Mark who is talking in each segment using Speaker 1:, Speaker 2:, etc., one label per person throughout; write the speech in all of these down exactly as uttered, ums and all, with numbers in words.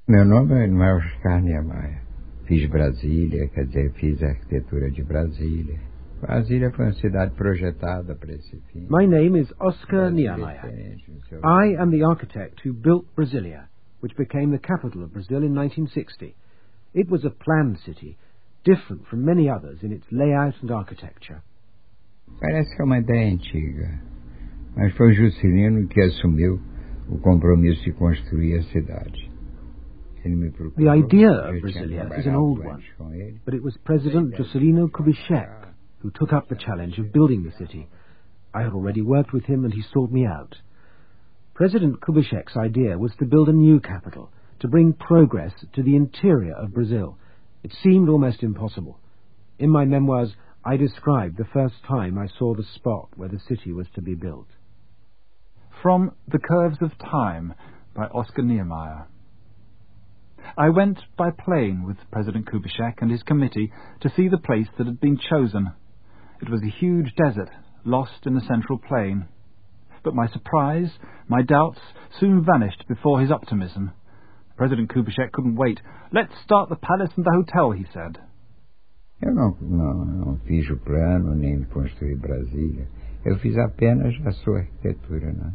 Speaker 1: Meu nome não é Oscar Niemeyer. Fiz Brasília, quer dizer, fiz a arquitetura de Brasília. Brasília foi uma cidade projetada para esse fim.
Speaker 2: My name is Oscar Niemeyer. I am the architect who built Brasilia, which became the capital of Brazil in nineteen sixty. It was a planned city, different from many others in its layout and architecture.
Speaker 1: Parece que é uma ideia antiga, mas foi Juscelino que assumiu o compromisso de construir a cidade.
Speaker 2: The idea of Brasilia is an old one, but it was President Juscelino Kubitschek who took up the challenge of building the city. I had already worked with him and he sought me out. President Kubitschek's idea was to build a new capital, to bring progress to the interior of Brazil. It seemed almost impossible. In my memoirs, I described the first time I saw the spot where the city was to be built.
Speaker 3: From The Curves of Time by Oscar Niemeyer. I went by plane with President Kubitschek and his committee to see the place that had been chosen. It was a huge desert, lost in the central plain. But my surprise, my doubts, soon vanished before his optimism. President Kubitschek couldn't wait. "Let's start the palace and the hotel," he said.
Speaker 1: Eu não, não, não fiz o plano, nem construí Brasília. Eu fiz apenas a sua arquitetura, né?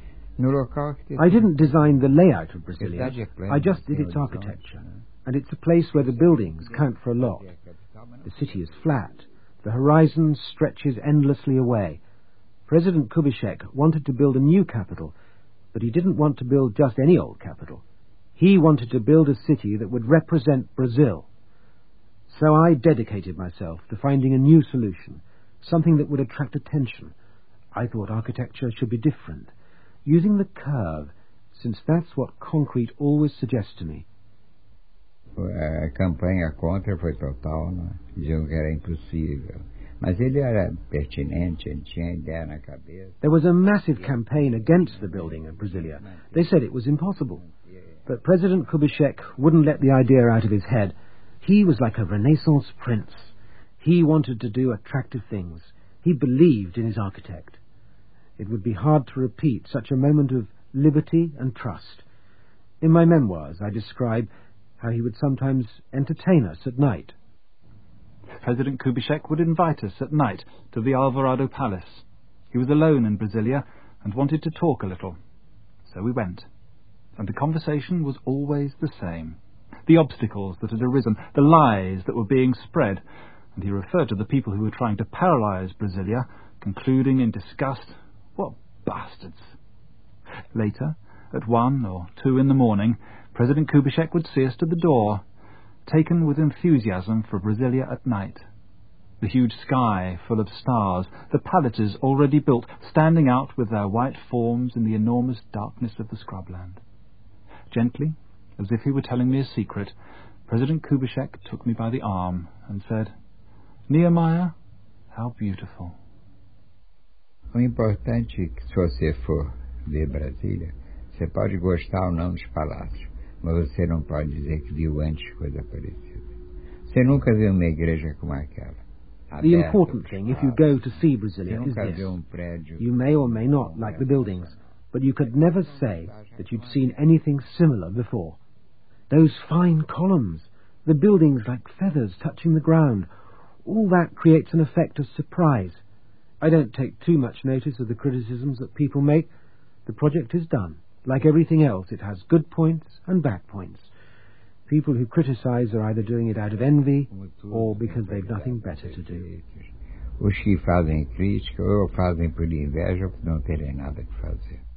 Speaker 2: I didn't design the layout of Brasilia, I just did its architecture, and it's a place where the buildings count for a lot. The city is flat, the horizon stretches endlessly away. President Kubitschek wanted to build a new capital, but he didn't want to build just any old capital. He wanted to build a city that would represent Brazil. So I dedicated myself to finding a new solution, something that would attract attention. I thought architecture should be different, using the curve, since that's what concrete always suggests to me.
Speaker 1: A campanha contra foi total, né? Diziam que era impossível. Mas ele era pertinente, ele tinha ideia na cabeça.
Speaker 2: There was a massive campaign against the building of Brasilia. They said it was impossible. But President Kubitschek wouldn't let the idea out of his head. He was like a Renaissance prince. He wanted to do attractive things. He believed in his architect. It would be hard to repeat such a moment of liberty and trust. In my memoirs, I describe how he would sometimes entertain us at night.
Speaker 3: President Kubitschek would invite us at night to the Alvorada Palace. He was alone in Brasilia and wanted to talk a little. So we went. And the conversation was always the same. The obstacles that had arisen, the lies that were being spread. And he referred to the people who were trying to paralyze Brasilia, concluding in disgust, "What bastards!" Later, at one or two in the morning, President Kubitschek would see us to the door, taken with enthusiasm for Brasilia at night. The huge sky full of stars, the palaces already built, standing out with their white forms in the enormous darkness of the scrubland. Gently, as if he were telling me a secret, President Kubitschek took me by the arm and said, "Niemeyer, how beautiful."
Speaker 1: O importante é que se você for ver Brasília, você pode gostar ou não dos palácios, mas você não pode dizer que viu antes coisa parecida. Você nunca viu uma igreja como aquela.
Speaker 2: The important thing, if you go to see Brasilia, is this. You may or may not like the buildings, but you could never say that you'd seen anything similar before. Those fine columns, the buildings like feathers touching the ground, all that creates an effect of surprise. I don't take too much notice of the criticisms that people make. The project is done. Like everything else, it has good points and bad points. People who criticize are either doing it out of envy or because they've nothing better to do.
Speaker 1: Os que fazem crítica ou fazem por inveja ou por não terem nada que fazer.